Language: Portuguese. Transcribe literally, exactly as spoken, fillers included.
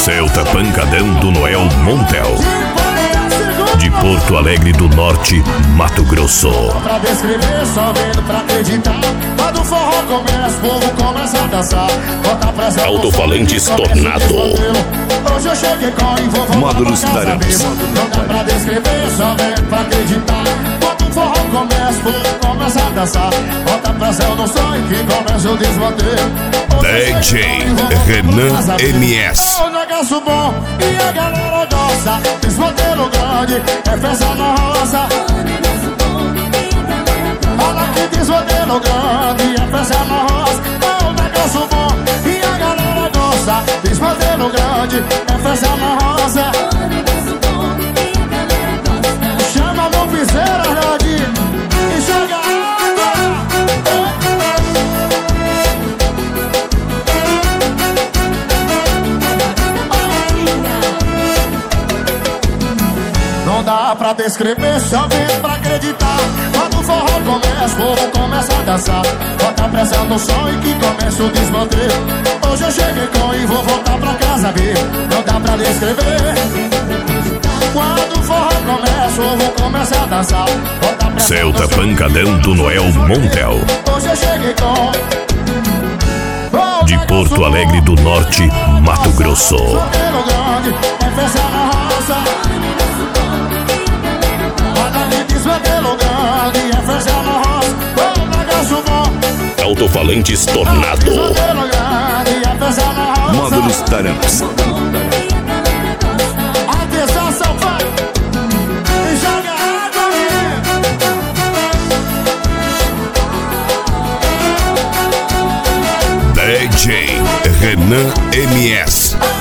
Celta Pancadão do Noel Montel, de Porto Alegre do Norte, Mato Grosso. Pra descrever, só vendo pra acreditar. Quando o forró começa, o povo começa a dançar. Bota pressão. Alto-falantes Tornado. Hoje eu cheguei com e vou voltar Módulos pra casa Taramps. vivo. Não dá pra descrever, só vendo pra acreditar. Quando o forró começa, o povo começa a dançar. Bota pressão no sonho que começa o desmanter. D J Renan M S. O negócio bom e a galera gosta. Desmanteiro grande, é festa na roça. Olha que desmanteiro grande, é festa na roça. O negócio bom e a galera gosta. Desmanteiro grande, é festa na roça. Chama no piseira, Jardim, e joga água. Não dá pra descrever, só vem pra acreditar. Quando o forró começa, o povo começa a dançar. Bota pressão no som e que começa o desmanteiro. Hoje eu cheguei com e vou voltar pra casa ver. Não dá pra descrever. Quando o forró começa, o povo começa a dançar. Bota pressão Celta no som Pancadão do Noel Montel, Hoje eu cheguei com de Porto Alegre do Norte, Mato Grosso. Desmanteiro grande, é festa na roça. Desmanteiro grande, é festa na roça. O negócio bom. Alto-falantes Tornado. Desmanteiro grande, é festa na roça. Módulos Taramps. Atenção, São Paulo. E joga água, D J Renan M S.